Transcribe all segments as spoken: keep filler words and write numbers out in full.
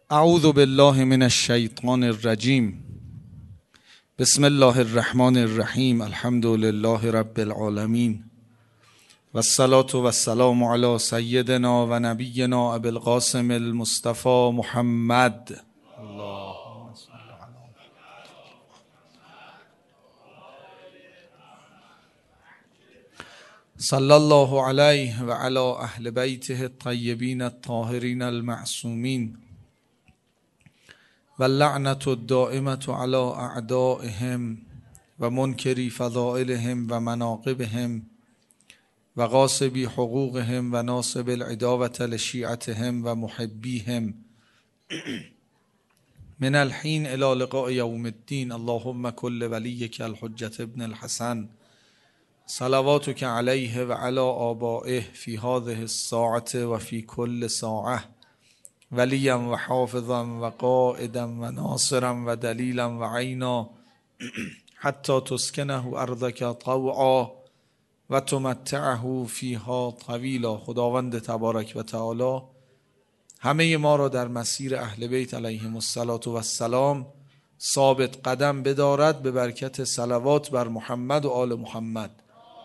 اعوذ بالله من الشیطان الرجیم. بسم الله الرحمن الرحیم. الحمد لله رب العالمین و الصلاة و السلام علی سیدنا و نبینا ابی القاسم المصطفى محمد. اللهم صل علی صلی الله علیه و علی اهل بیته الطیبین الطاهرین المعصومین و اللعنة الدائمة علی اعدائهم و منکری فضائلهم و مناقبهم و غاصبی حقوقهم و ناصب العداوة لشیعتهم و محبیهم من الحین الی لقاء یوم الدین. اللهم کل ولیک الحجة ابن الحسن صلواتک علیه و علی آبائه فی هذه الساعة و فی کل ساعة ولیا و حافظا و قائدا و ناصرا و دلیلا و عینا حتی تسکنه ارضک طوعا و تمتعه فیها طویلا. خداوند تبارک و تعالی همه ما را در مسیر اهل بیت علیهم الصلاة و السلام ثابت قدم بدارد به برکت صلوات بر محمد و آل محمد.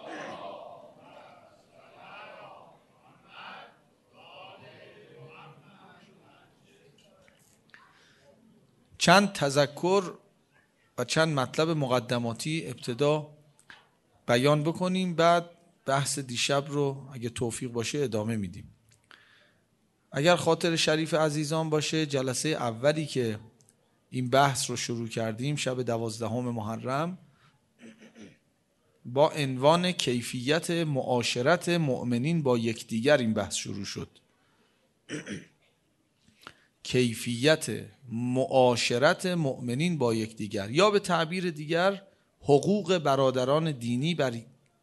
چند تذکر و چند مطلب مقدماتی ابتدا بیان بکنیم، بعد بحث دیشب رو اگه توفیق باشه ادامه میدیم. اگر خاطر شریف عزیزان باشه، جلسه اولی که این بحث رو شروع کردیم شب دوازدهم محرم با عنوان کیفیت معاشرت مؤمنین با یکدیگر این بحث شروع شد. کیفیت معاشرت مؤمنین با یکدیگر، یا به تعبیر دیگر حقوق برادران دینی بر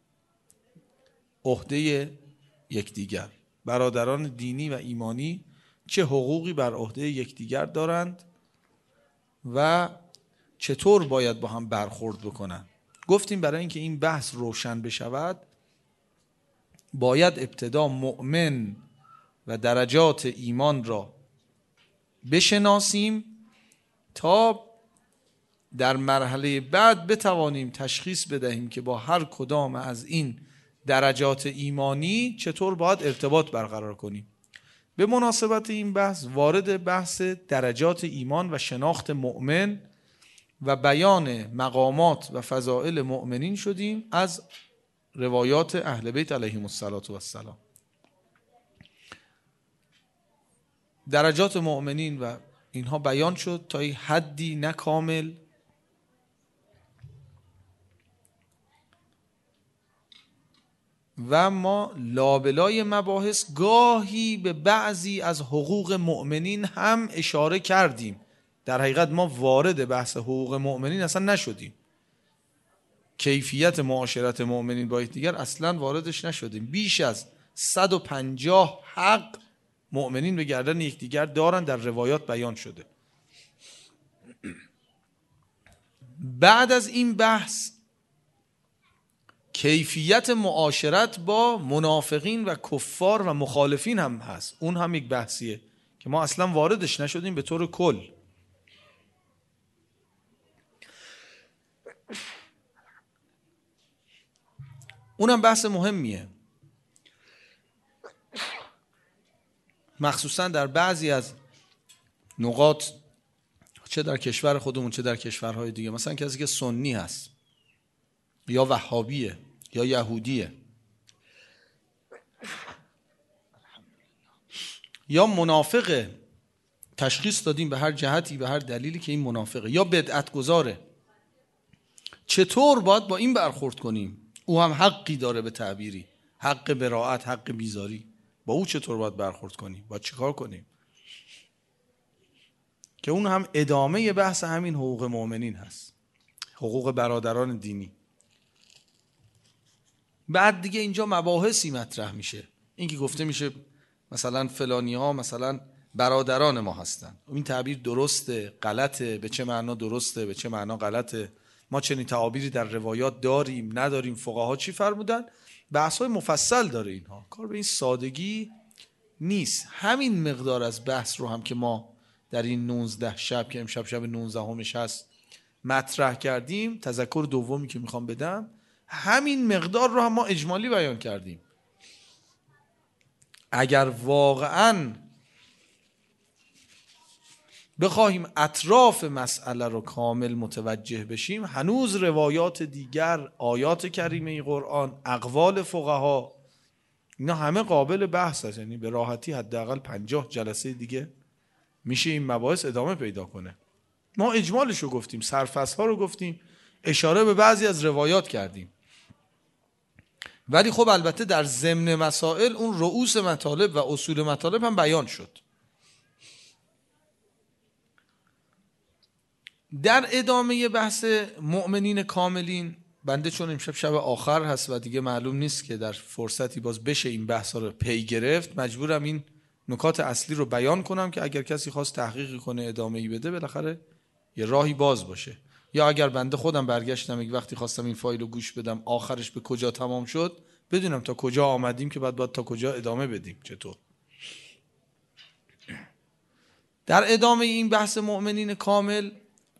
عهده یکدیگر. برادران دینی و ایمانی چه حقوقی بر عهده یکدیگر دارند و چطور باید با هم برخورد بکنند. گفتیم برای اینکه این بحث روشن بشود باید ابتدا مؤمن و درجات ایمان را بشناسیم تا در مرحله بعد بتوانیم تشخیص بدهیم که با هر کدام از این درجات ایمانی چطور باید ارتباط برقرار کنیم. به مناسبت این بحث وارد بحث درجات ایمان و شناخت مؤمن و بیان مقامات و فضائل مؤمنین شدیم از روایات اهل بیت علیهم الصلاة و السلام. درجات مؤمنین و اینها بیان شد تا این حدی نه کامل، و ما لابلای مباحث گاهی به بعضی از حقوق مؤمنین هم اشاره کردیم. در حقیقت ما وارد بحث حقوق مؤمنین اصلا نشدیم. کیفیت معاشرت مؤمنین با یکدیگر اصلا واردش نشدیم. بیش از صد و پنجاه حق مؤمنین به گردن یکدیگر دارن، در روایات بیان شده. بعد از این بحث کیفیت معاشرت با منافقین و کفار و مخالفین هم هست. اون هم یک بحثیه که ما اصلا واردش نشدیم به طور کل. اونم بحث مهمیه، مخصوصا در بعضی از نقاط، چه در کشور خودمون چه در کشورهای دیگه. مثلا کسی که سنی هست یا وهابیه یا یهودیه یا منافقه، تشخیص دادیم به هر جهتی به هر دلیلی که این منافقه یا بدعت گذاره، چطور باید با این برخورد کنیم؟ او هم حقی داره، به تعبیری حق براءت، حق بیزاری. با او چطور باید برخورد کنیم؟ باید چیکار کنیم؟ که اون هم ادامه بحث همین حقوق مؤمنین هست، حقوق برادران دینی. بعد دیگه اینجا مباحثی مطرح میشه، این که گفته میشه مثلا فلانی ها مثلا برادران ما هستن. این تعبیر درسته، غلطه، به چه معنا درسته، به چه معنا غلطه، ما چنین تعابیری در روایات داریم نداریم، فقها چی فرمودن، بحث‌های مفصل داره. اینها کار به این سادگی نیست. همین مقدار از بحث رو هم که ما در این نوزده شب که امشب شب نوزده همش هست مطرح کردیم، تذکر دومی که میخوام بدم، همین مقدار رو هم ما اجمالی بیان کردیم. اگر واقعاً بخواهیم اطراف مسئله رو کامل متوجه بشیم، هنوز روایات دیگر، آیات کریمه قرآن، اقوال فقها، اینا همه قابل بحث هست. یعنی به راحتی حداقل پنجاه جلسه دیگه میشه این مباحث ادامه پیدا کنه. ما اجمالش رو گفتیم، سرفصل ها رو گفتیم، اشاره به بعضی از روایات کردیم، ولی خب البته در ضمن مسائل اون رؤوس مطالب و اصول مطالب هم بیان شد. در ادامه بحث مؤمنین کاملین، بنده چون امشب شب آخر هست و دیگه معلوم نیست که در فرصتی باز بشه این بحث رو پی گرفت، مجبورم این نکات اصلی رو بیان کنم که اگر کسی خواست تحقیقی کنه ادامه‌ای بده بالاخره یه راهی باز باشه، یا اگر بنده خودم برگشتم یک وقتی خواستم این فایل رو گوش بدم آخرش به کجا تمام شد بدونم تا کجا آمدیم که بعد باید تا کجا ادامه بدیم. چطور؟ در ادامه این بحث مؤمنین کامل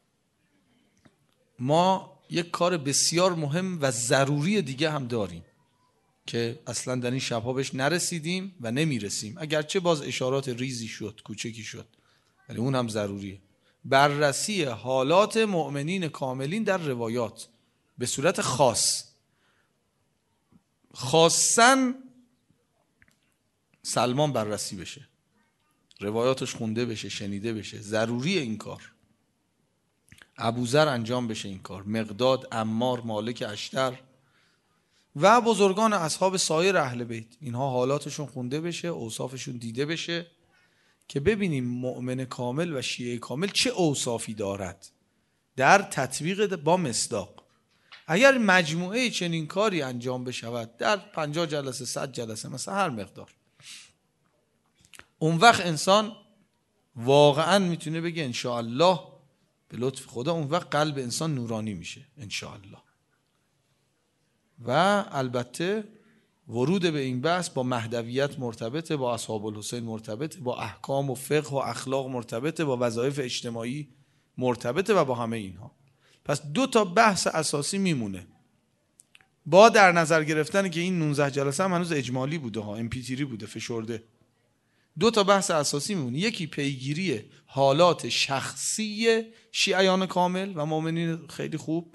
ما یک کار بسیار مهم و ضروری دیگه هم داریم که اصلا در این شبها بهش نرسیدیم و نمیرسیم، اگرچه باز اشارات ریزی شد، کوچکی شد، ولی اون هم ضروریه. بررسی حالات مؤمنین کاملین در روایات به صورت خاص، خاصاً سلمان بررسی بشه، روایاتش خونده بشه، شنیده بشه، ضروری این کار. ابوذر انجام بشه این کار، مقداد، عمار، مالک اشتر و بزرگان اصحاب سایر اهل بیت، اینها حالاتشون خونده بشه، اوصافشون دیده بشه که ببینیم مؤمن کامل و شیعه کامل چه اوصافی دارد در تطبیق با مصداق. اگر مجموعه چنین کاری انجام بشود در پنجاه جلسه، صد جلسه، مثلا هر مقدار، اون وقت انسان واقعا میتونه بگه انشاءالله به لطف خدا، اون وقت قلب انسان نورانی میشه انشاءالله. و البته ورود به این بحث با مهدویت مرتبطه، با اصحاب الحسین مرتبطه، با احکام و فقه و اخلاق مرتبطه، با وظایف اجتماعی مرتبطه و با همه اینها. پس دو تا بحث اساسی میمونه با در نظر گرفتن که این نوزده جلسه هم هنوز اجمالی بوده ها، امپیتری بوده، فشرده. دو تا بحث اساسی میمونه، یکی پیگیری حالات شخصی شیعیان کامل و مؤمنین خیلی خوب.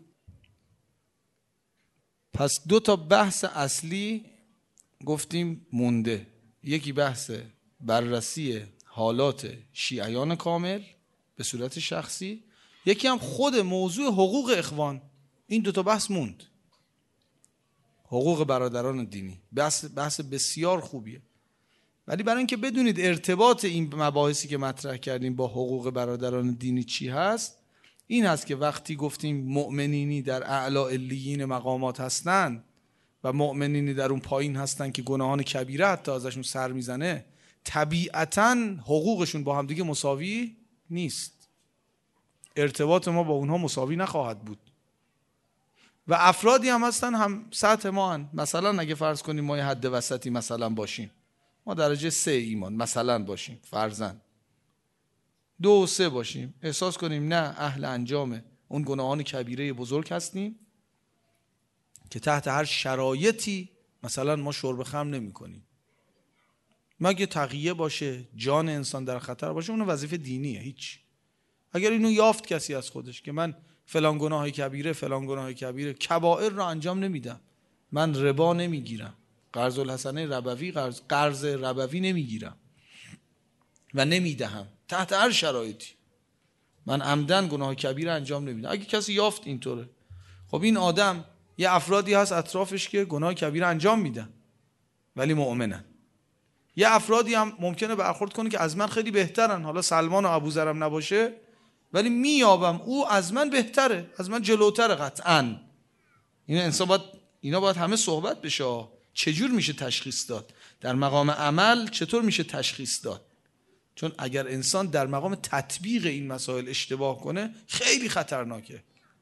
پس دو تا بحث اصلی گفتیم مونده، یکی بحث بررسی حالات شیعیان کامل به صورت شخصی، یکی هم خود موضوع حقوق اخوان. این دو تا بحث موند. حقوق برادران دینی بحث بحث بسیار خوبیه، ولی برای اینکه بدونید ارتباط این مباحثی که مطرح کردیم با حقوق برادران دینی چی هست، این هست که وقتی گفتیم مؤمنینی در اعلی علیین مقامات هستن و مؤمنینی در اون پایین هستن که گناهان کبیره حتی ازشون سر میزنه، طبیعتاً حقوقشون با هم دیگه مساوی نیست. ارتباط ما با اونها مساوی نخواهد بود. و افرادی هم هستن هم سطح ما هن. مثلا اگه فرض کنیم ما یه حد وسطی مثلا باشیم، ما درجه سه ایمان مثلا باشیم، فرضاً دو و سه باشیم، احساس کنیم نه اهل انجام اون گناهان کبیره بزرگ هستیم که تحت هر شرایطی مثلا ما شرب خمر نمی کنیم، مگه تقیه باشه، جان انسان در خطر باشه، اون وظیفه دینیه. هیچ. اگر اینو یافت کسی از خودش که من فلان گناه کبیره فلان گناه کبیره کبائر رو انجام نمیدم، من ربا نمیگیرم، قرض الحسنه ربوی قرض قرض ربوی نمیگیرم و نمیدهم تحت هر شرایطی، من عمدن گناه کبیره انجام نمیدم، اگه کسی یافت اینطوره، خب این آدم یه افرادی هست اطرافش که گناه کبیره انجام میدن ولی مؤمنن، یه افرادی هم ممکنه برخورد کنه که از من خیلی بهترن، حالا سلمان و ابوذرم نباشه ولی میابم او از من بهتره، از من جلوتره قطعاً. این انسان باید، اینا باید همه صحبت بشه. چجور میشه تشخیص داد؟ در مقام عمل چطور میشه تشخیص داد؟ چون اگر انسان در مقام تطبیق این مسائل اشتباه کنه خیلی خطرناکه.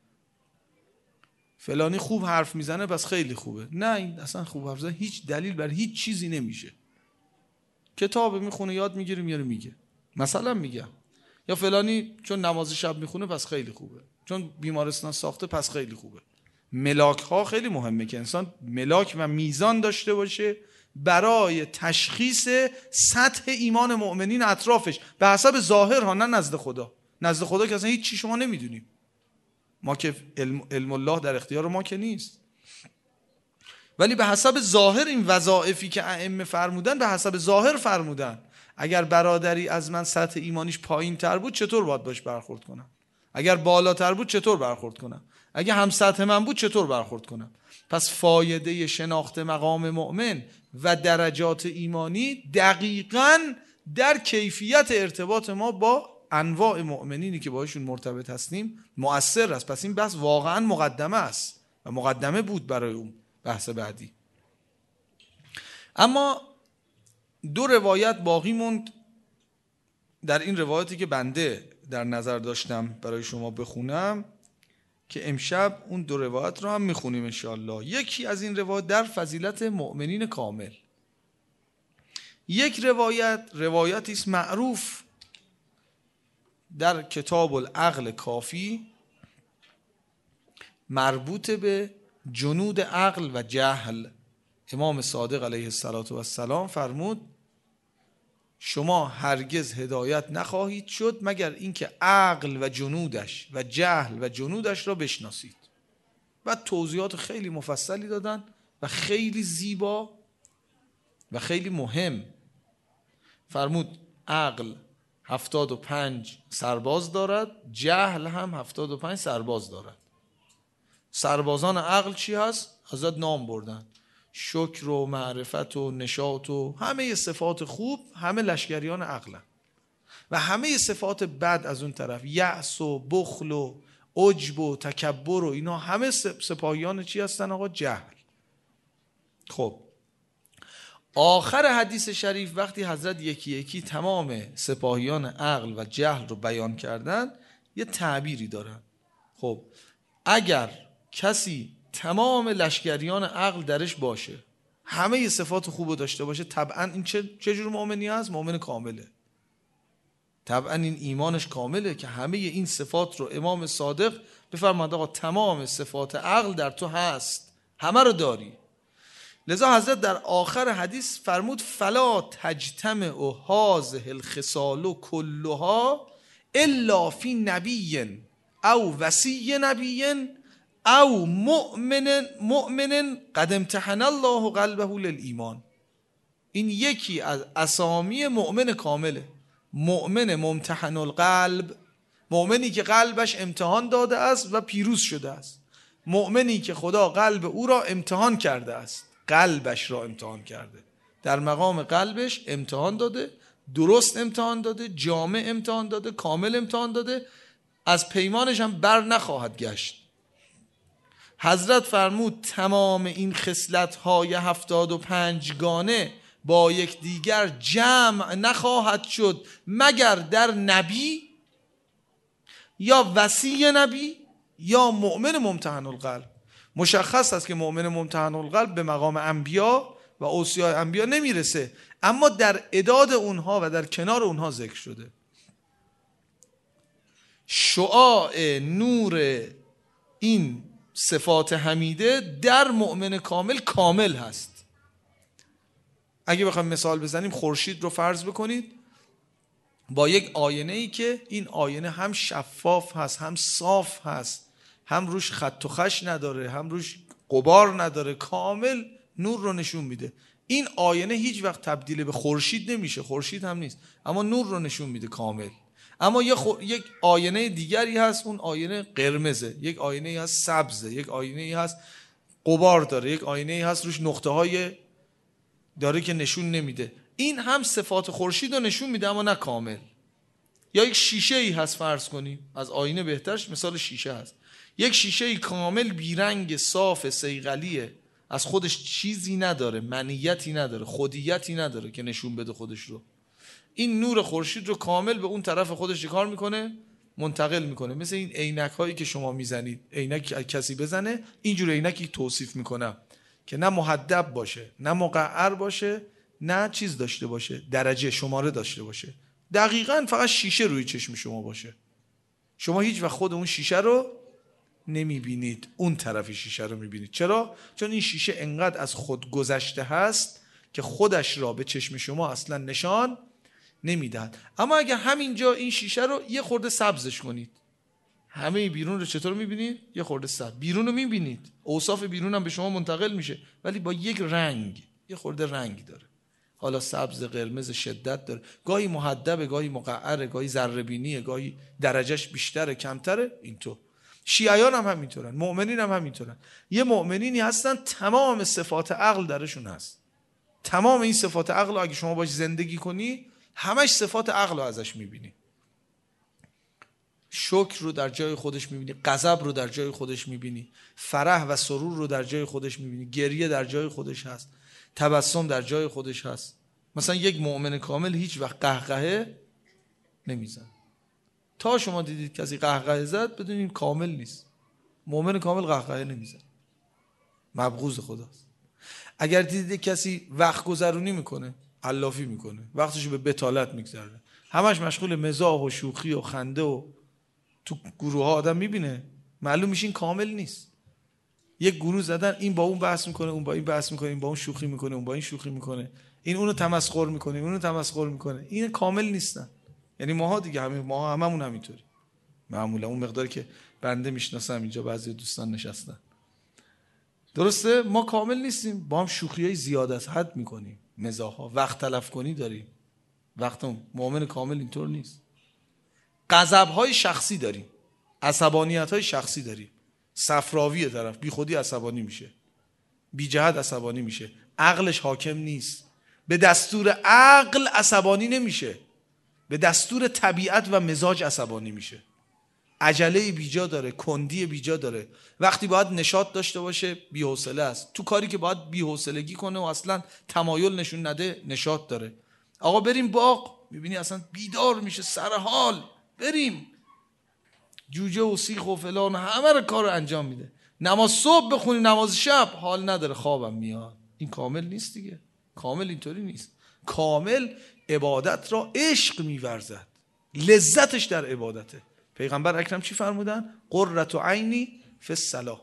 فلانی خوب حرف میزنه پس خیلی خوبه، نه، این اصلا خوب حرف زدن هیچ دلیل بر هیچ چیزی نمیشه. کتاب میخونه، یاد میگیره، میاره میگه. مثلا میگم یا فلانی چون نماز شب میخونه پس خیلی خوبه، چون بیمارستان ساخته پس خیلی خوبه. ملاک ها خیلی مهمه که انسان ملاک و میزان داشته باشه برای تشخیص سطح ایمان مؤمنین اطرافش، به حسب ظاهر ها، نه نزد خدا. نزد خدا که اصلا هیچ چی شما نمیدونیم، ما که علم, علم الله در اختیار ما که نیست، ولی به حسب ظاهر این وظایفی که ائمه فرمودن به حسب ظاهر فرمودن. اگر برادری از من سطح ایمانیش پایین تر بود چطور باید باش برخورد کنم؟ اگر بالاتر بود چطور برخورد کنم؟ اگر هم سطح من بود چطور برخورد کنم؟ پس فایده شناخت مقام مؤمن و درجات ایمانی دقیقاً در کیفیت ارتباط ما با انواع مؤمنینی که باشون مرتبط هستیم مؤثر است. پس این بحث واقعاً مقدمه است و مقدمه بود برای اون بحث بعدی. اما دو روایت باقی موند. در این روایتی که بنده در نظر داشتم برای شما بخونم که امشب اون دو روایت رو هم میخونیم انشاءالله. یکی از این روایت در فضیلت مؤمنین کامل، یک روایت روایتی است معروف در کتاب العقل کافی مربوط به جنود عقل و جهل. امام صادق علیه السلام فرمود شما هرگز هدایت نخواهید شد مگر اینکه عقل و جنودش و جهل و جنودش را بشناسید. و توضیحات خیلی مفصلی دادن و خیلی زیبا و خیلی مهم. فرمود عقل هفتاد و پنج سرباز دارد، جهل هم هفتاد و پنج سرباز دارد. سربازان عقل چی هست؟ حضرت نام بردن: شکر و معرفت و نشاط و همه صفات خوب، همه لشکریان عقلن. و همه صفات بد از اون طرف، یأس و بخل و عجب و تکبر و اینا همه سپاهیان چی هستن آقا؟ جهل. خب آخر حدیث شریف وقتی حضرت یکی یکی تمام سپاهیان عقل و جهل رو بیان کردن یه تعبیری دارن. خب اگر کسی تمام لشکریان عقل درش باشه، همه صفات خوب داشته باشه، طبعا این چه چه جور مؤمنی هست؟ مؤمن کامله. طبعا این ایمانش کامله که همه این صفات رو امام صادق بفرماد آقا تمام صفات عقل در تو هست، همه رو داری. لذا حضرت در آخر حدیث فرمود فلا تجتمع هذه الخصال كلها الا فی نبی او وصی نبی او مؤمن مؤمن قد امتحن الله قلبه للایمان. این یکی از اسامی مؤمن کامله. مؤمن ممتحن القلب، مؤمنی که قلبش امتحان داده است و پیروز شده است. مؤمنی که خدا قلب او را امتحان کرده است، قلبش را امتحان کرده، در مقام قلبش امتحان داده، درست امتحان داده، جامع امتحان داده، کامل امتحان داده، از پیمانش هم بر نخواهد گشت. حضرت فرمود تمام این خصلت‌های هفتاد و پنج گانه با یک دیگر جمع نخواهد شد مگر در نبی یا وصی نبی یا مؤمن ممتحن القلب. مشخص است که مؤمن ممتحن القلب به مقام انبیا و اوصیاء انبیا نمیرسه، اما در اعداد اونها و در کنار اونها ذکر شده. شعاع نور این صفات حمیده در مؤمن کامل کامل هست. اگه بخوایم مثال بزنیم، خورشید رو فرض بکنید با یک آینه ای که این آینه هم شفاف هست، هم صاف هست، هم روش خط و خش نداره، هم روش غبار نداره، کامل نور رو نشون میده. این آینه هیچ وقت تبدیل به خورشید نمیشه، خورشید هم نیست، اما نور رو نشون میده کامل. اما یک خو... یک آینه دیگری هست، اون آینه قرمزه، یک آینه هست سبزه، یک آینه هست غبار داره، یک آینه هست روش نقطه های داره که نشون نمیده. این هم صفات خورشید رو نشون میده اما نه کامل. یا یک شیشه ای هست فرض کنیم، از آینه بهترش مثال شیشه هست، یک شیشه ای کامل بیرنگ صاف صیقلیه، از خودش چیزی نداره، منیتی نداره، خودیتی نداره که نشون بده خودش رو. این نور خورشید رو کامل به اون طرف خودش چیکار میکنه؟ منتقل میکنه. مثل این عینک هایی که شما میزنید، عینک کسی بزنه اینجور عینکی توصیف میکنم که نه محدب باشه، نه مقعر باشه، نه چیز داشته باشه، درجه شماره داشته باشه، دقیقاً فقط شیشه روی چشم شما باشه، شما هیچ وقت خود اون شیشه رو نمیبینید، اون طرف شیشه رو میبینید. چرا؟ چون این شیشه انقدر از خود گذشته هست که خودش را به چشم شما اصلا نشان نمیدهد. اما اگر همینجا این شیشه رو یه خورده سبزش کنید، همه بیرون رو چطور میبینید؟ یه خورده سبز. بیرون رو میبینید، اوصاف بیرون هم به شما منتقل میشه، ولی با یک رنگ، یه خورده رنگ داره. حالا سبز، قرمز، شدت داره، گاهی محدبه، گاهی مقعره، گاهی ذره بینیه، گاهی درجهش بیشتره کمتره. اینطور شیعیان هم همینطورن، مؤمنین هم همینطورن. یه مؤمنینی هستن تمام صفات عقل درشون هست، تمام این صفات عقل اگه شما باش زندگی کنی همش صفات عقل رو ازش میبینی. شکر رو در جای خودش میبینی، غضب رو در جای خودش میبینی، فرح و سرور رو در جای خودش میبینی، گریه در جای خودش هست، تبسم در جای خودش هست. مثلا یک مؤمن کامل هیچ وقت قهقهه نمیزن. تا شما دیدید کسی قهقهه زد بدونید کامل نیست. مؤمن کامل قهقهه نمیزن، مبغوض خداست. اگر دیدید کسی وقت گذرونی میکنه، علافی میکنه، وقتشو به بتالت میگذرونه، همش مشغول مزاح و شوخی و خنده و تو گروه ها آدم میبینه، معلوم میشه این کامل نیست. یک گروه زدن، این با اون بحث میکنه، اون با این بحث میکنه، این با اون شوخی میکنه، اون با این شوخی میکنه، این اونو تمسخر میکنه، اونو تمسخر میکنه. این کامل نیستن. یعنی ماها دیگه، همه ماها هممون همینطوری معمولا. اون مقداری که بنده میشناسم اینجا بعضی دوستان نشستن، درسته؟ ما کامل نیستیم، با هم شوخیای زیاده از حد میکنیم، مزاحا، وقت تلف کنی داریم. وقت مؤمن کامل اینطور نیست. غضب‌های شخصی داریم، عصبانیت‌های شخصی داریم. صفراوی طرف بی خودی عصبانی میشه، بی جهت عصبانی میشه، عقلش حاکم نیست. به دستور عقل عصبانی نمیشه، به دستور طبیعت و مزاج عصبانی میشه. عجله بیجا داره، کندی بیجا داره. وقتی باید نشاط داشته باشه بی‌حوصله است، تو کاری که باید بی‌حوصلگی کنه و اصلا تمایل نشون نده نشاط داره. آقا بریم باغ، میبینی اصلا بیدار میشه، سرحال، بریم. جوجه و سیخ و فلان همه رو کار رو انجام میده. نماز صبح بخونی، نماز شب حال نداره، خوابم میاد. این کامل نیست دیگه. کامل اینطوری نیست. کامل عبادت را عشق میورزد، لذتش در عبادته. پیغمبر اکرم چی فرمودن؟ قرة عینی فی الصلاة،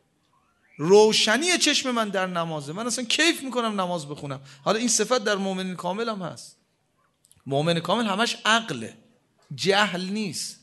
روشنی چشم من در نمازه، من اصلا کیف میکنم نماز بخونم. حالا این صفت در مؤمن کامل هم هست. مؤمن کامل همش عقله، جهل نیست.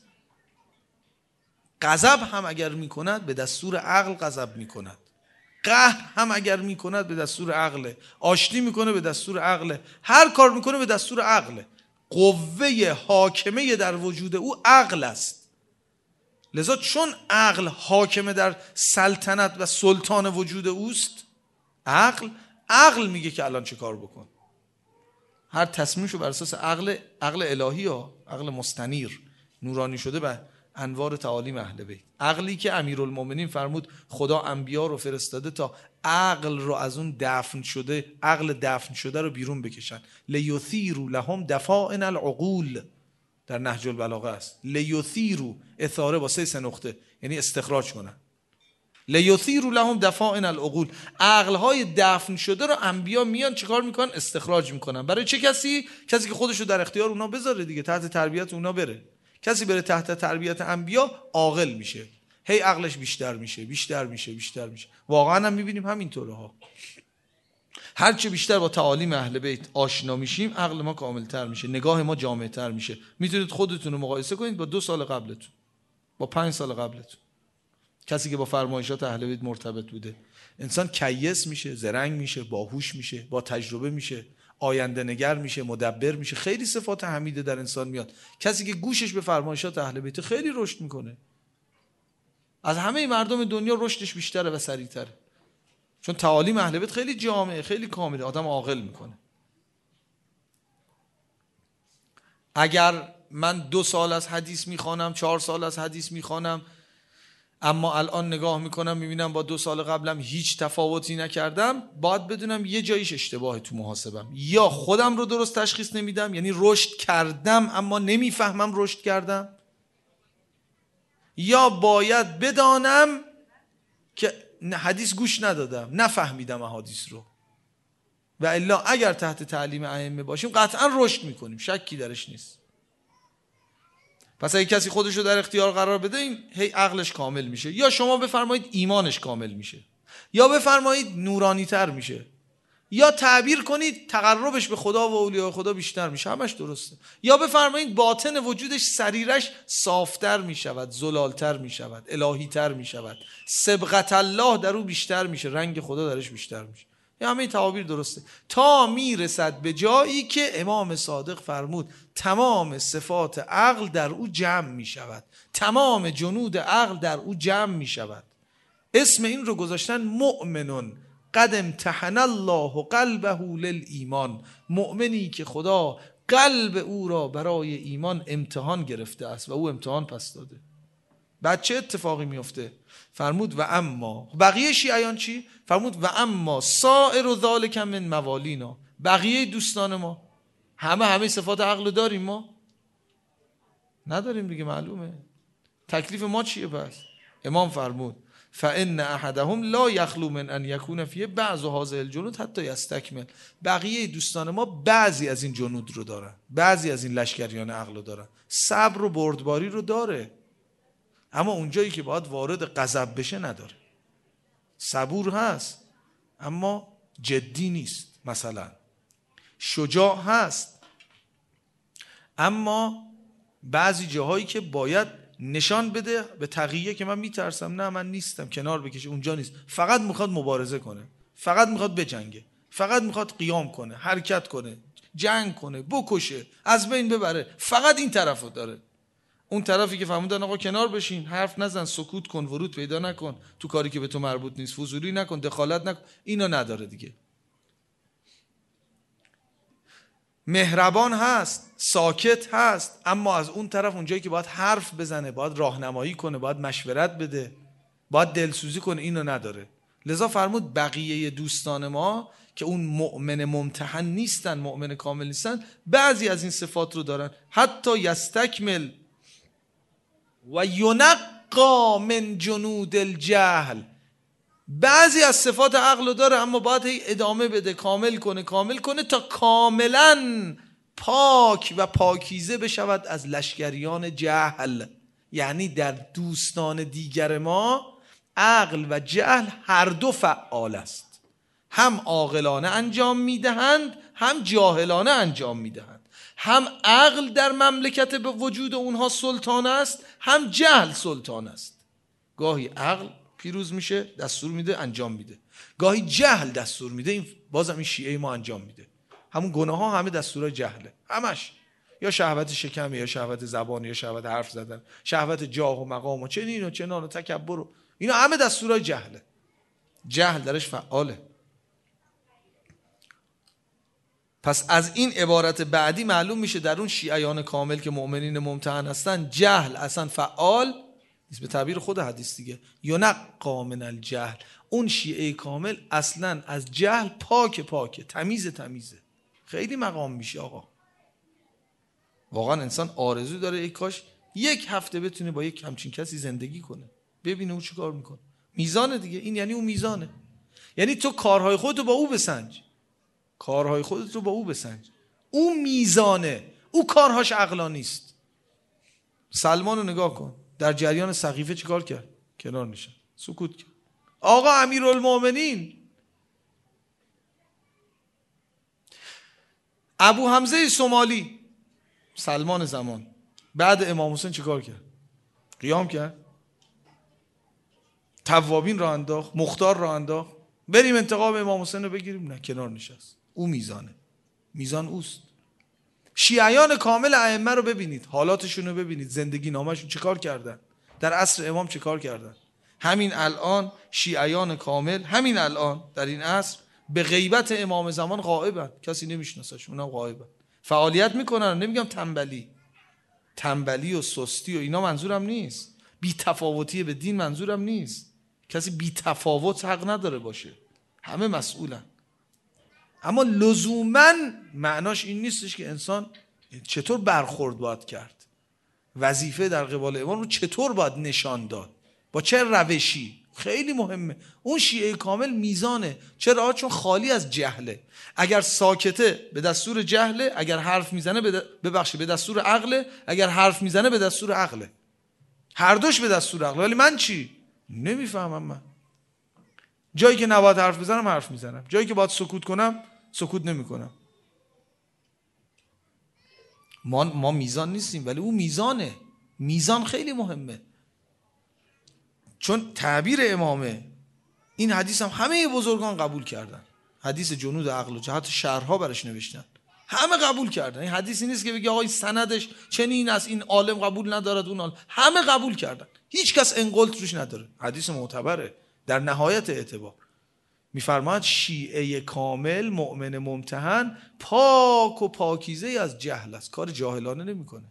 غضب هم اگر میکند به دستور عقل غضب میکند، قهر هم اگر میکند به دستور عقله، آشتی میکنه به دستور عقله، هر کار میکنه به دستور عقله. قوه حاکمه در وجود او عقل است. لذا چون عقل حاکمه در سلطنت و سلطان وجود اوست، عقل عقل میگه که الان چه کار بکن. هر تصمیمشو بر اساس عقل، عقل الهی ها، عقل مستنیر نورانی شده به انوار تعالیم اهل بیت. عقلی که امیرالمومنین فرمود خدا انبیا رو فرستاده تا عقل رو از اون دفن شده، عقل دفن شده رو بیرون بکشن. لیثیروا لهم دفائن العقول، در نهج البلاغه است. لیثیروا، اثاره با سه نقطه، یعنی استخراج کنن. لیثیروا لهم دفائن العقول، عقل‌های دفن شده رو انبیا میان چیکار میکنن؟ استخراج میکنن. برای چه کسی؟ کسی که خودش رو در اختیار اونا بذاره دیگه، تحت تربیت اونا بره. کسی بره تحت تربیت انبیا عاقل میشه، هی عقلش بیشتر میشه، بیشتر میشه، بیشتر میشه. واقعا هم میبینیم همینطوره ها. هرچه بیشتر با تعالیم اهل بیت آشنا میشیم، عقل ما کاملتر میشه، نگاه ما جامعتر میشه. میتونید خودتون رو مقایسه کنید با دو سال قبلتون، با پنج سال قبلتون. کسی که با فرمایشات اهل بیت مرتبط بوده، انسان کیس میشه، زرنگ میشه، باهوش میشه، با تجربه میشه، آینده نگر میشه، مدبر میشه. خیلی صفات حمیده در انسان میاد. کسی که گوشش به فرمایشات اهل بیت خیلی رشد میکنه، از همه مردم دنیا رشدش بیشتره و سریعتره، چون تعالیم اهل بیت خیلی جامعه، خیلی کامله، آدم عاقل میکنه. اگر من دو سال از حدیث میخوانم، چهار سال از حدیث میخوانم، اما الان نگاه میکنم میبینم با دو سال قبلم هیچ تفاوتی نکردم، باید بدونم یه جاییش اشتباهه تو محاسبم. یا خودم رو درست تشخیص نمیدم، یعنی رشد کردم اما نمیفهمم رشد کردم، یا باید بدانم که حدیث گوش ندادم، نفهمیدم احادیث رو. و الا اگر تحت تعلیم ائمه باشیم قطعا رشد میکنیم، شکی درش نیست. پس اگه کسی خودش رو در اختیار قرار بده، این هی عقلش کامل میشه. یا شما بفرمایید ایمانش کامل میشه، یا بفرمایید نورانی تر میشه، یا تعبیر کنید تقربش به خدا و اولیاء خدا بیشتر میشه، همش درسته. یا بفرمایید باطن وجودش، سریرش صافتر میشود، زلالتر میشود، الهیتر میشود، صبغت الله در او بیشتر میشه، رنگ خدا درش بیشتر میشه. یا همه تعابیر درسته تا میرسد به جایی که امام صادق فرمود تمام صفات عقل در او جمع میشود، تمام جنود عقل در او جمع میشود. اسم این رو گذاشتن مؤمنون قد امتحن الله قلبه للایمان، مؤمنی که خدا قلب او را برای ایمان امتحان گرفته است و او امتحان پس داده. بعد چه اتفاقی میفته؟ فرمود و اما بقیه شیعیان چی؟ فرمود و اما سائر ذالک من موالینا، بقیه دوستان ما همه همه صفات عقل داریم؟ ما نداریم دیگه، معلومه. تکلیف ما چیه پس؟ امام فرمود فان احدهم لا یخلو من ان یکون فیه بعض هذه الجنود حتی یستکمل، بقیه دوستان ما بعضی از این جنود رو دارن، بعضی از این لشکریان عقل رو دارن، صبر و بردباری رو داره، اما اونجایی که باید وارد غضب بشه نداره. صبور هست اما جدی نیست، مثلا شجاع هست اما بعضی جاهایی که باید نشان بده به تقیه که من میترسم، نه من نیستم، کنار بکشه، اونجا نیست، فقط میخواد مبارزه کنه، فقط میخواد بجنگه، فقط میخواد قیام کنه، حرکت کنه، جنگ کنه، بکشه، از بین ببره، فقط این طرفو داره. اون طرفی که فهمیدن آقا کنار بشین، حرف نزن، سکوت کن، ورود پیدا نکن تو کاری که به تو مربوط نیست، فضولی نکن، دخالت نکن، اینو نداره دیگه. مهربان هست، ساکت هست، اما از اون طرف اونجایی که باید حرف بزنه، باید راهنمایی کنه، باید مشورت بده، باید دلسوزی کنه، اینو نداره. لذا فرمود بقیه دوستان ما که اون مؤمن ممتحن نیستن، مؤمن کامل نیستن، بعضی از این صفات رو دارن، حتی یستکمل و ینقا من جنود الجهل، بعضی از صفات عقل رو داره اما باید هی ادامه بده، کامل کنه کامل کنه تا کاملا پاک و پاکیزه بشود از لشکریان جهل. یعنی در دوستان دیگر ما عقل و جهل هر دو فعال است، هم عاقلانه انجام میدهند هم جاهلانه انجام میدهند، هم عقل در مملکت به وجود اونها سلطان است، هم جهل سلطان است. گاهی عقل پیروز میشه، دستور میده، انجام میده، گاهی جهل دستور میده، این بازم این شیعه ما انجام میده. همون گناه ها همه دستورای جهله، همش، یا شهوت شکم، یا شهوت زبان، یا شهوت حرف زدن، شهوت جاه و مقام و چنین و چنان و تکبر و اینا همه دستورای جهله، جهل درش فعاله. پس از این عبارت بعدی معلوم میشه در اون شیعیان کامل که مؤمنین ممتحن هستن جهل اصلا فعال نیست، به تعبیر خود حدیث دیگه، ینقا من الجهل، اون شیعه کامل اصلا از جهل پاک پاکه، تمیز تمیزه. خیلی مقام میشه آقا، واقعا انسان آرزو داره ای کاش یک هفته بتونه با یک همچین کسی زندگی کنه، ببینه او چی کار میکنه. میزانه دیگه، این یعنی اون میزانه، یعنی تو کارهای خودتو با او بسنج، کارهای خودت رو با او بسنج، او میزانه، او کارهاش عقلانی است. سلمان رو نگاه کن، در جریان سقیفه چی کار کرد؟ کنار نشست، سکوت کرد. آقا امیرالمومنین ابو حمزه سومالی، سلمان زمان، بعد امام حسین چی کار کرد؟ قیام کرد، توابین را انداخت، مختار را انداخت، بریم انتقام امام حسین رو بگیریم؟ نه، کنار نشست. او میزانه، میزان اوست. شیعیان کامل ائمه رو ببینید، حالاتشون رو ببینید، زندگی نامشون چیکار کردن، در عصر امام چیکار کردن. همین الان شیعیان کامل همین الان در این عصر به غیبت امام زمان غائبن، کسی نمیشناسشون، اونم غائبن، فعالیت میکنن. نمیگم تنبلی، تنبلی و سستی و اینا منظورم نیست، بی تفاوتی به دین منظورم نیست، کسی بی تفاوت حق نداره باشه، همه مسئولن. اما لزوماً معناش این نیستش که انسان چطور برخورد باید کرد، وظیفه در قبال امام رو چطور باید نشان داد، با چه روشی، خیلی مهمه. اون شیعه کامل میزانه. چرا؟ چون خالی از جهله. اگر ساکته به دستور جهله، اگر حرف میزنه ببخشید به دستور عقله، اگر حرف میزنه به دستور عقله. هر دوش به دستور عقله. ولی من چی؟ نمیفهمم. من جایی که نباید حرف بزنم حرف میزنم، جایی که باید سکوت کنم سکوت نمیکنم. ما ما میزان نیستیم، ولی اون میزانه. میزان خیلی مهمه. چون تعبیر امامه، این حدیث هم همه بزرگان قبول کردن. حدیث جنود عقل و جهت شرحها برش نوشتن، همه قبول کردن. این حدیثی نیست که بگی آقا این سندش چنین است، این عالم قبول ندارد، اون عالم. همه قبول کردن، هیچ کس انقلت روش نداره. حدیث معتبره در نهایت اعتبار. میفرماید شیعه کامل، مؤمن ممتحن، پاک و پاکیزه از جهل است، کار جاهلانه نمیکنه.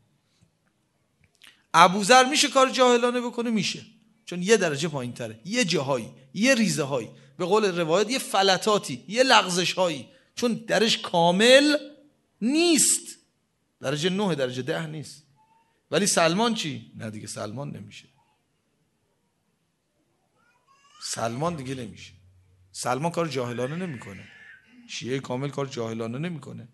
ابوذر میشه کار جاهلانه بکنه؟ میشه، چون یه درجه پایین تره، یه جاهایی، یه ریزه هایی، به قول روایت یه فلتاتی، یه لغزش هایی، چون درش کامل نیست. درجه نه، درجه ده نیست. ولی سلمان چی؟ نه دیگه سلمان نمیشه. سلمان دیگه نمیشه. سلمان کار جاهلانه نمیکنه. شیعه کامل کار جاهلانه نمیکنه.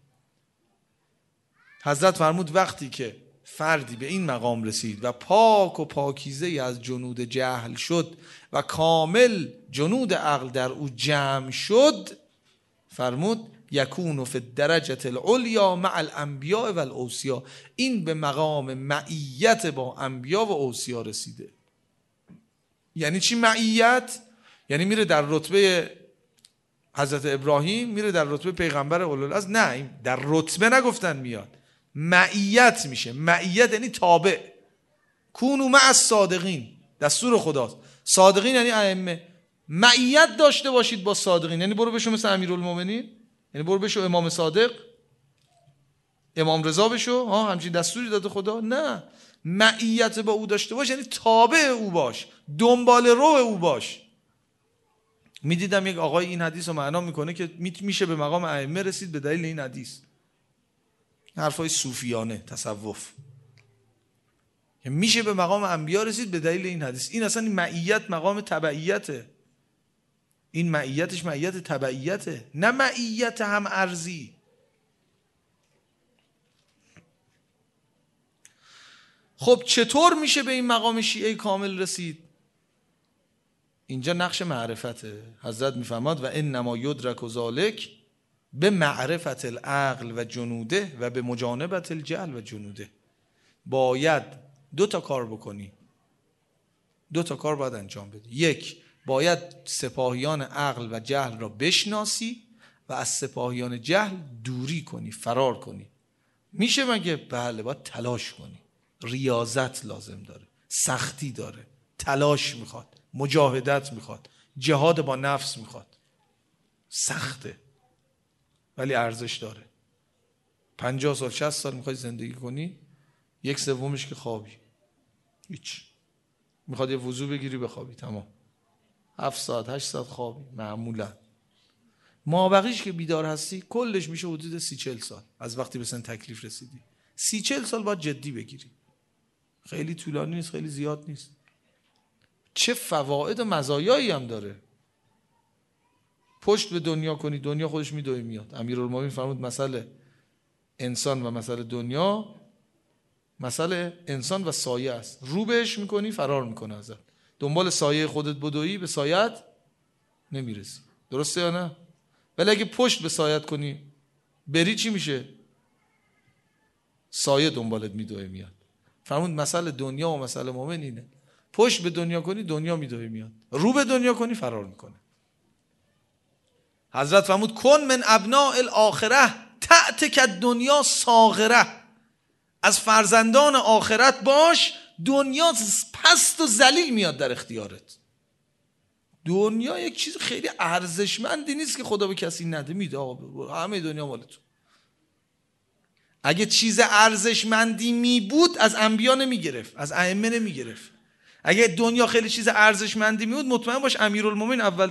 حضرت فرمود وقتی که فردی به این مقام رسید و پاک و پاکیزه از جنود جهل شد و کامل جنود عقل در او جمع شد، فرمود یکون فی الدرجة العلیا مع الانبیاء و الاوصیا. این به مقام معیت با انبیا و اوصیا رسیده. یعنی چی معیت؟ یعنی میره در رتبه حضرت ابراهیم، میره در رتبه پیغمبر اولوالعزم. نه، در رتبه نگفتن میاد، معیت میشه. معیت یعنی تابع. کونوا مع الصادقین، دستور خداست. صادقین یعنی ائمه. معیت داشته باشید با صادقین، یعنی برو بشو مثل امیرالمومنین، یعنی برو بشو امام صادق، امام رضا بشو، ها همچین دستوری داده خدا؟ نه، معیت با او داشته باش یعنی تابع او باش، دنبال رو او باش. میدیدم یک آقای این حدیث رو معنا میکنه که میشه به مقام ائمه رسید به دلیل این حدیث. حرفای صوفیانه، تصوف، که میشه به مقام انبیا رسید به دلیل این حدیث. این اصلا این معیت مقام تبعیته. این معیتش معیت تبعیته، نه معیت هم ارزی. خب چطور میشه به این مقام شیعه کامل رسید؟ اینجا نقش معرفته. حضرت میفرماد و انما یدرک ذلک به معرفت العقل و جنوده و به مجانبت الجهل و جنوده. باید دو تا کار بکنی، دو تا کار باید انجام بدی. یک، باید سپاهیان عقل و جهل را بشناسی و از سپاهیان جهل دوری کنی، فرار کنی. میشه مگه؟ بله، باید تلاش کنی. ریاضت لازم داره، سختی داره، تلاش میخواد، مجاهدت میخواد، جهاد با نفس میخواد. سخته ولی ارزش داره. پنجاه سال شصت سال میخوای زندگی کنی، یک سومش که خوابی، هیچ. میخواد یه وضو بگیری بخوابی، تمام. هفت ساعت هشت ساعت خوابی معمولا. مابقیش که بیدار هستی کلش میشه حدود سی چل سال از وقتی به سن تکلیف رسیدی. سی چل سال باید جدی بگیری. خیلی طولانی نیست، خیلی زیاد نیست. چه فواید و مزایایی هم داره. پشت به دنیا کنی، دنیا خودش میدوه میاد. امیرالمومنین فرمود مثل انسان و مثل دنیا مثل انسان و سایه است. رو بهش میکنی فرار میکنه ازت. دنبال سایه خودت بدوی به سایت نمیرسی. درسته یا نه؟ ولی اگه پشت به سایت کنی بری چی میشه؟ سایه دنبالت میدوه میاد. فرمود مثل دنیا و مثل مومن اینه. پشت به دنیا کنی دنیا میدوه میاد، رو به دنیا کنی فرار میکنه. حضرت فرمود کن من ابناء الاخره تأتک الدنیا صاغره. از فرزندان آخرت باش، دنیا پست و ذلیل میاد در اختیارت. دنیا یک چیز خیلی ارزشمندی نیست که خدا به کسی نده، میده. آقا همه دنیا مال تو. اگه چیز ارزشمندی می بود از انبیا نمی گرفت، از ائمه نمی گرفت. اگه دنیا خیلی چیز ارزشمندی می بود مطمئن باش امیرالمومنین اول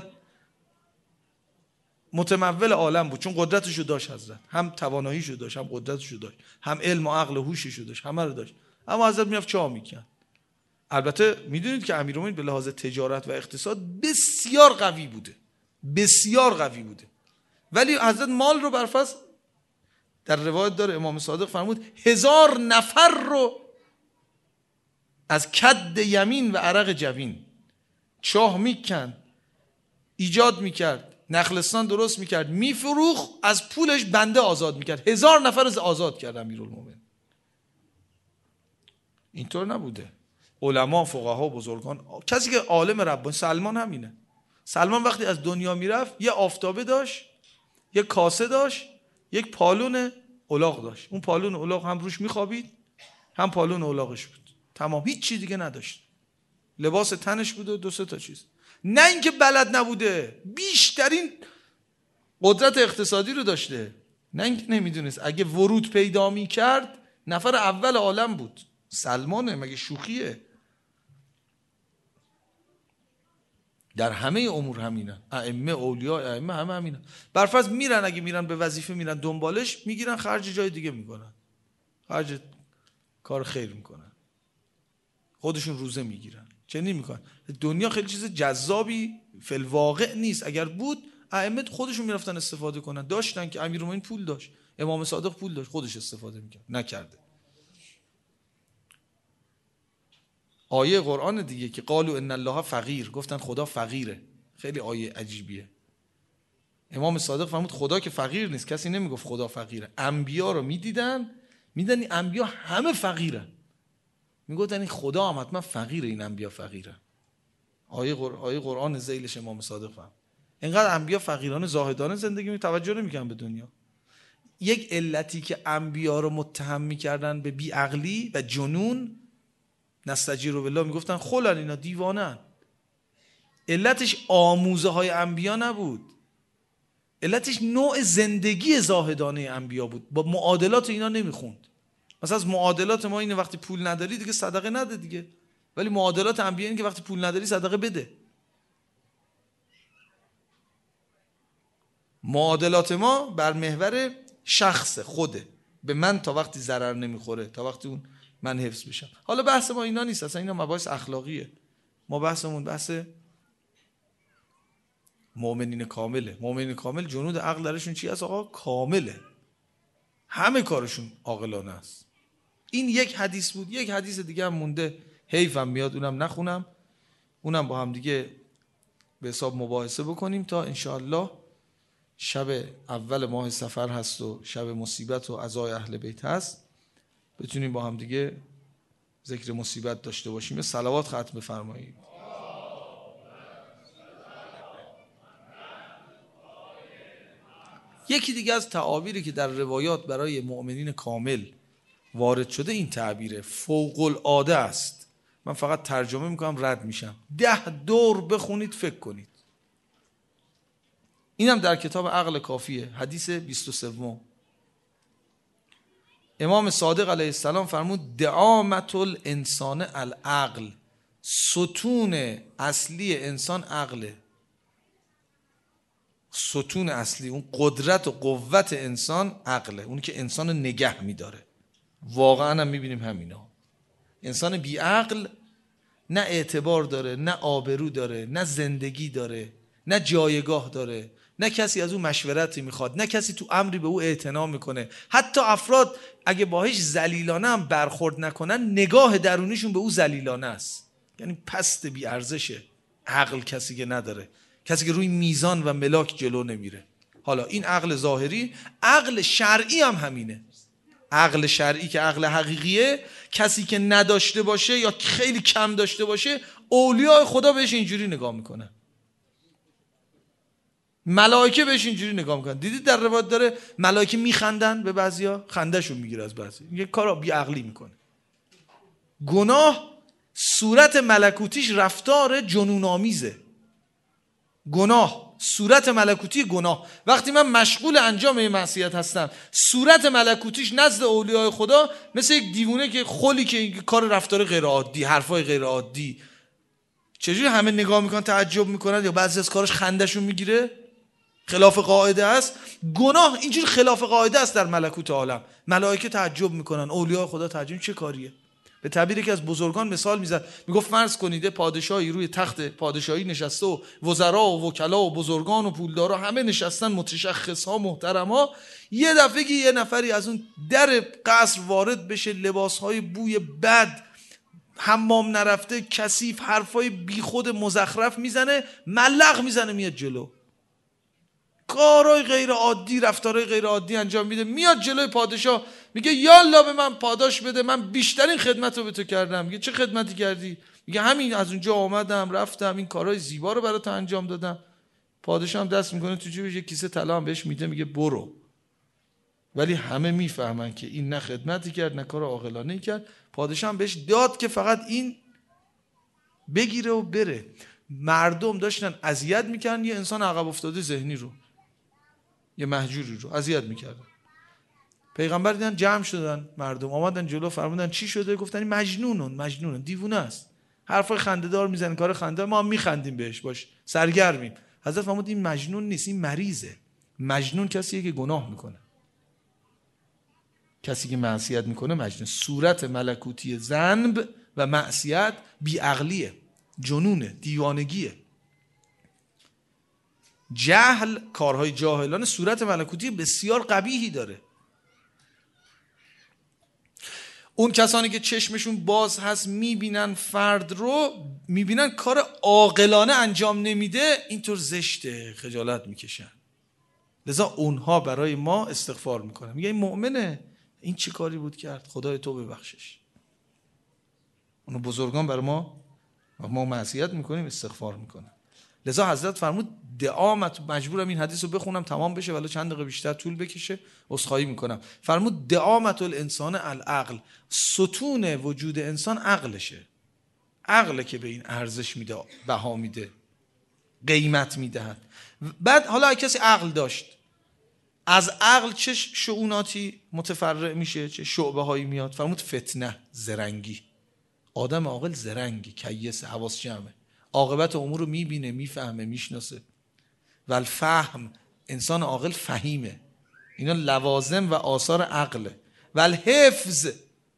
متمول عالم بود، چون قدرتشو داشت. حضرت هم تواناییشو داشت، هم قدرتشو داشت، هم علم و عقل و هوششو داشت، همه رو داشت. اما حضرت میرفت چاه میکرد. البته میدونید که امیرالمومنین به لحاظ تجارت و اقتصاد بسیار قوی بوده، بسیار قوی بوده، ولی حضرت مال رو برفرض در روایت داره امام صادق فرمود هزار نفر رو از کد یمین و عرق جبین چاه میکند، ایجاد میکرد، نخلستان درست میکرد، میفروخت، از پولش بنده آزاد میکرد. هزار نفر از آزاد کرد امیرالمومنین. اینطور نبوده. علما، فقها، بزرگان، کسی که عالم ربانی، سلمان همینه. سلمان وقتی از دنیا میرفت یه آفتابه داشت، یه کاسه داشت، یک پالون الاغ داشت. اون پالون الاغ هم روش میخوابید، هم پالون الاغش بود. تمام، هیچ چیز دیگه نداشت. لباس تنش بود و دو سه تا چیز. نه اینکه بلد نبوده، بیشترین قدرت اقتصادی رو داشته. نه اینکه نمیدونست، اگه ورود پیدا میکرد نفر اول عالم بود. سلمانه، مگه شوخیه؟ در همه امور همینن. ائمه، اولیاء، ائمه همه همینن. برفرض میرن، اگه میرن به وظیفه میرن دنبالش، میگیرن خرج جای دیگه میکنن، خرج کار خیر میکنن، خودشون روزه میگیرن، چنین میکنن. دنیا خیلی چیز جذابی فی الواقع نیست. اگر بود ائمه خودشون میرفتن استفاده کنن. داشتن که امیرالمومنین پول داشت، امام صادق پول داشت، خودش استفاده میکرد، نکرده. آیه قرآن دیگه که قالوا ان الله فقیر، گفتن خدا فقیره. خیلی آیه عجیبیه. امام صادق فرمود خدا که فقیر نیست، کسی نمیگفت خدا فقیره. انبیا رو میدیدن، میدن این انبیا همه فقیرن، میگفتن این خدا هم حتما فقیره، این انبیا فقیره. آیه قر... آیه قرآن ذیلش امام صادق فرمود. اینقدر انبیا فقیرانه زاهدانه زندگی می توجه نمیکنن به دنیا. یک علتی که انبیا رو متهم میکردن به بیعقلی و جنون، نستجیروا بالله، میگفتن خلن، اینا دیوانن. علتش آموزه های انبیا نبود، علتش نوع زندگی زاهدانه انبیا بود. با معادلات اینا نمیخوند. مثلا از معادلات ما اینه وقتی پول نداری دیگه صدقه نده دیگه، ولی معادلات انبیا اینه که وقتی پول نداری صدقه بده. معادلات ما بر محور شخص خوده، به من تا وقتی ضرر نمیخوره، تا وقتی اون من حفظ بشم. حالا بحث ما اینا نیست، اصلا اینا مباحث اخلاقیه. ما بحثمون بحث مؤمنین کامله. مؤمنین کامل جنود عقل درشون چی هست آقا؟ کامله، همه کارشون عاقلانه است. این یک حدیث بود. یک حدیث دیگه هم مونده، حیفم میاد اونم نخونم، اونم با هم دیگه به حساب مباحثه بکنیم تا انشاءالله شب اول ماه سفر هست و شب مصیبت و عزای اهل بیت هست، بتونیم با هم دیگه ذکر مصیبت داشته باشیم. صلوات ختم بفرمایید. یکی دیگه از تعابیری که در روایات برای مؤمنین کامل وارد شده این تعبیره، فوق العاده است. من فقط ترجمه میکنم، رد میشم. ده دور بخونید فکر کنید. اینم در کتاب عقل کافیه، حدیث بیست و سه. امام صادق علیه السلام فرمود دعامت الانسان العقل، ستون اصلی انسان عقله. ستون اصلی، اون قدرت و قوت انسان عقله، اون که انسان نگه میداره. واقعا هم میبینیم همینا. انسان بی عقل نه اعتبار داره، نه آبرو داره، نه زندگی داره، نه جایگاه داره، نه کسی از او مشورتی میخواد، نه کسی تو امری به او اعتنا میکنه. حتی افراد اگه باهاش ذلیلانه هم برخورد نکنن، نگاه درونیشون به او ذلیلانه است. یعنی پست بی ارزشه. عقل کسی که نداره، کسی که روی میزان و ملاک جلو نمیره. حالا این عقل ظاهری. عقل شرعی هم همینه. عقل شرعی که عقل حقیقیه، کسی که نداشته باشه یا خیلی کم داشته باشه، اولیاء خدا بهش اینجوری نگاه میکنه، ملائکه بهش اینجوری نگاه میکنن. دیدید در روایت داره ملائکه میخندن به بعضیا، خندهشون میگیره از بعضی. یه کارا بی عقلی میکنه. گناه صورت ملکوتیش رفتار جنون آمیزه. گناه صورت ملکوتی گناه، وقتی من مشغول انجام این معصیت هستم، صورت ملکوتیش نزد اولیاء خدا مثل یک دیوونه که خلی که کار رفتار غیر عادی، حرفای غیر عادی. چجوری همه نگاه میکنن تعجب میکنن، یا بعضی از کارش خندهشون میگیره، خلاف قاعده است. گناه اینجوری خلاف قاعده است در ملکوت عالم. ملائکه تعجب میکنن، اولیاء خدا تعجب، چه کاریه؟ به تعبیر که از بزرگان مثال میزد، میگفت فرض کنید پادشاهی روی تخت پادشاهی نشسته و وزرا و وکلا و بزرگان و پولدارا همه نشستن، متشخص ها، محترم ها. یه دفعه که یه نفری از اون در قصر وارد بشه، لباس های بوی بد، حمام نرفته، کثیف، حرفای بیخود مزخرف میزنه، ملق میزنه، میاد جلو، کارهای غیر عادی، رفتارهای غیر عادی انجام میده، میاد جلوی پادشاه میگه یالا به من پاداش بده، من بیشترین خدمت رو به تو کردم. میگه چه خدمتی کردی؟ میگه همین، از اونجا آمدم رفتم این کارهای زیبا رو برات انجام دادم. پادشاه هم دست میکنه تو جیبش، یه کیسه طلا هم بهش میده، میگه برو. ولی همه میفهمن که این نه خدمتی کرد نه کار عاقلانه‌ای کرد. پادشاه هم بهش داد که فقط این بگیره و بره. مردم داشتن اذیت میکردن یه انسان عقب افتاده ذهنی رو، یه مهجوری رو اذیت میکردن. پیغمبر دیدن جمع شدن مردم، آمدن جلو، فرمودن چی شده؟ گفتن این مجنونن، مجنونن، دیوونه است، حرفای خنده‌دار میزنه، کار خنده، ما هم میخندیم بهش، باش سرگرمیم. حضرت فرمود این مجنون نیست، این مریضه. مجنون کسیه که گناه میکنه، کسی که معصیت میکنه مجنون. صورت ملکوتی ذنب و معصیت بیعقلیه، جنونه، دیوانگیه. جهل، کارهای جاهلانه، صورت ملکوتی بسیار قبیحی داره. اون کسانی که چشمشون باز هست میبینن فرد رو، میبینن کار عاقلانه انجام نمیده، اینطور زشته، خجالت میکشن. لذا اونها برای ما استغفار میکنن، میگه این مؤمنه، این چه کاری بود کرد، خدای تو ببخشش. اونو بزرگان برای ما، ما معصیت میکنیم، استغفار میکنن. لذا حضرت فرمود دعامت، مجبورم این حدیث رو بخونم تمام بشه ولی چند دقیقه بیشتر طول بکشه، عذرخواهی میکنم. فرمود دعامت الانسان العقل، ستون وجود انسان عقلشه. عقله که به این ارزش میده، بها میده، قیمت میدهد. بعد حالا کسی عقل داشت، از عقل چه شؤوناتی متفرع میشه، چه شعبه هایی میاد؟ فرمود فتنه، زرنگی. آدم عاقل زرنگی، کیس، حواس جمعه، عاقبت امور رو میبینه، میفهمه، میشناسه. و الفهم، انسان عاقل فهیمه. اینا لوازم و آثار عقله. و الحفظ،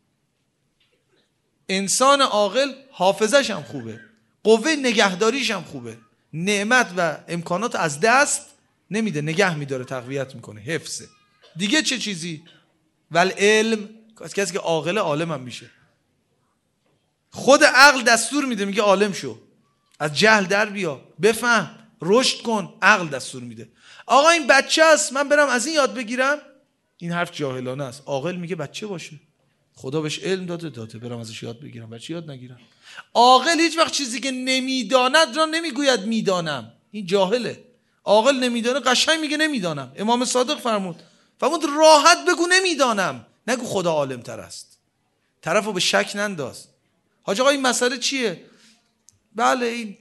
انسان عاقل حافظش هم خوبه، قوه نگهداریش هم خوبه، نعمت و امکانات از دست نمیده، نگه میداره، تقویت میکنه، حفظه. دیگه چه چیزی؟ و العلم، کسی که عاقله عالم هم میشه. خود عقل دستور میده، میگه عالم شو، از جهل در بیا، بفهم، رشد کن. عقل دستور میده. آقا این بچه است، من برم از این یاد بگیرم، این حرف جاهلانه است. عاقل میگه بچه باشه، خدا بهش علم داده داده برم ازش یاد بگیرم، بچه یاد نگیرم. عاقل هیچ وقت چیزی که نمیداند را نمیگوید میدانم، این جاهله. عاقل نمیدانه قشنگ میگه نمیدانم. امام صادق فرمود فرمود راحت بگو نمیدانم، نگو خدا عالم تر است. طرفو به شک ننداز. حاج آقا این مسئله چیه؟ بله این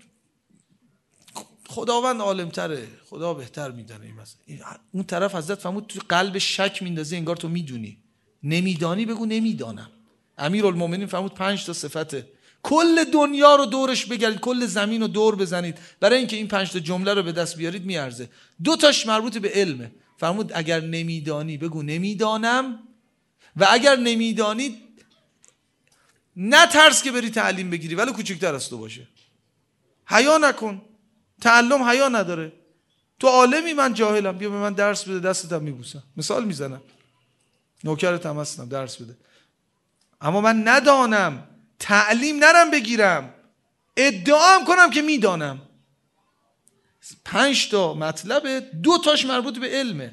خداوند عالم تره، خدا بهتر میدونه این مسئله. اون طرف حضرت فرمود تو قلب شک میندازه، انگار تو میدونی. نمیدانی بگو نمیدانم. امیرالمومنین فرمود پنج تا صفته، کل دنیا رو دورش بگردید، کل زمین رو دور بزنید، برای اینکه این پنج تا جمله رو به دست بیارید میارزه. دو تاش مربوط به علمه. فرمود اگر نمیدانی بگو نمیدانم، و اگر نمیدانی نه ترس که بری تعلیم بگیری ولی کوچکتر از تو باشه. حیا نکن، تعلم حیا نداره. تو عالمی، من جاهلم، بیا به من درس بده، دستتم میبوسم. مثال میزنم، نوکرتم هستم، درس بده. اما من ندانم، تعلیم نرم بگیرم، ادعام کنم که میدانم. پنج تا مطلبه، دو تاش مربوط به علمه.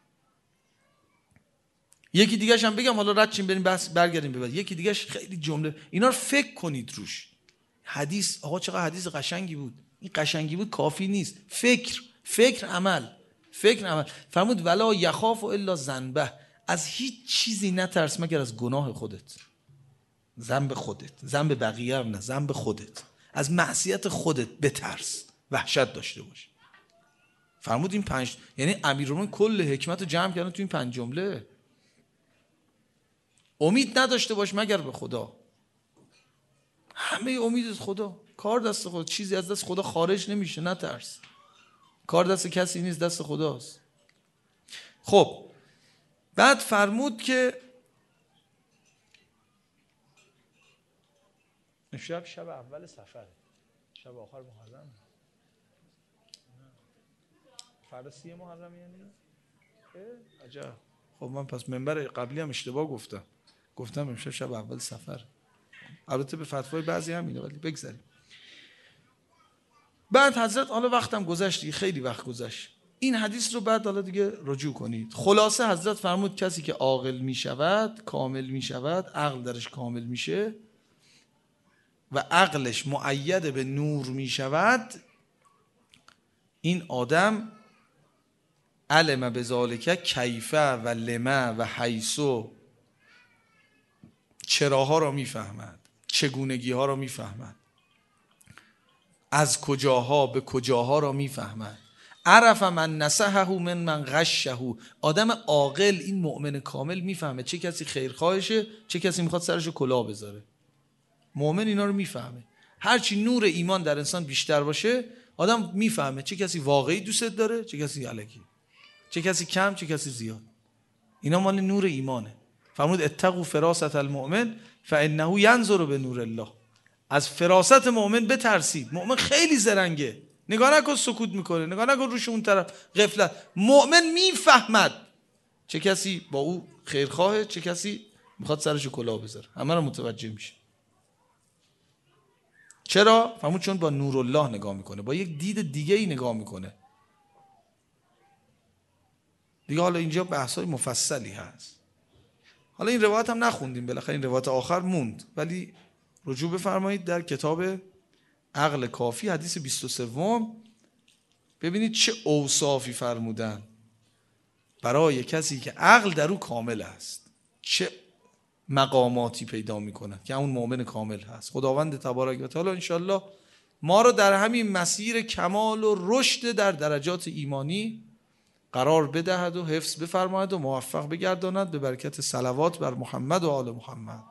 یکی دیگه‌ش هم بگم، حالا رد چیم بریم بس برگردیم به بعد. یکی دیگه‌ش خیلی جمله، اینا رو فکر کنید روش. حدیث، آقا چقدر حدیث قشنگی بود. این قشنگی بود کافی نیست، فکر، فکر عمل، فکر عمل. فرمود ولا یخاف الا ذنبه، از هیچ چیزی نترس مگر از گناه خودت، ذنب خودت، ذنب بقیه هم نه، ذنب خودت. از معصیت خودت بترس، وحشت داشته باش. فرمود این پنج، یعنی امیرالمومنین کل حکمت رو جمع کردن تو این پنج جمله. امید نداشته باش مگر به خدا. همه امید خدا، کار دست خدا، چیزی از دست خدا خارج نمیشه، نترس. کار دست کسی نیست، دست خداست. خب بعد فرمود که شب شب اول سفره، شب آخر محرم. فردا سی محرم یعنی عجب. خب من پس منبر قبلی هم اشتباه گفتم، گفتم امشب شب اول سفر. البته به فتوای بعضی هم اینه، ولی بگذاریم. بعد حضرت، حالا وقتم گذشت دیگه، خیلی وقت گذشت، این حدیث رو بعد حالا دیگه رجوع کنید. خلاصه حضرت فرمود کسی که عاقل می شود، کامل می شود، عقل درش کامل میشه و عقلش مؤید به نور می شود، این آدم علم بذالک کیفه و لمه و حیثو، چراها را میفهمد، چگونگی ها را میفهمد، از کجاها به کجاها را میفهمد. عرف من نصحه من من غشه. آدم عاقل، این مؤمن کامل میفهمه چه کسی خیرخواهشه، چه کسی میخواد سرشو کلاه بذاره. مؤمن اینا رو میفهمه. هرچی نور ایمان در انسان بیشتر باشه، آدم میفهمه چه کسی واقعی دوست داره، چه کسی الکی، چه کسی کم، چه کسی زیاد. اینا مال نور ایمانه. فرمود اتقوا فراست المؤمن فانه ینظر به نور الله. از فراست مؤمن بترسید. مؤمن خیلی زرنگه، نگاه نکن سکوت میکنه، نگاه نکن روش اون طرف غفلت. مؤمن میفهمد چه کسی با او خیرخواهه، چه کسی میخواد سرشو کلاه بذاره، همه رو متوجه میشه. چرا؟ فرمود چون با نور الله نگاه میکنه، با یک دید دیگه ای نگاه میکنه. دیگه حالا اینجا بحثای مفصلی هست. حالا این روایت هم نخوندیم، بالاخره این روایت آخر موند، ولی رجوع بفرمایید در کتاب عقل کافی حدیث بیست و سه، ببینید چه اوصافی فرمودن برای کسی که عقل در او کامل است، چه مقاماتی پیدا میکنه که اون مؤمن کامل هست. خداوند تبارک و تعالی انشالله ما رو در همین مسیر کمال و رشد در درجات ایمانی قرار بدهد و حفظ بفرماید و موفق بگرداند به برکت صلوات بر محمد و آل محمد.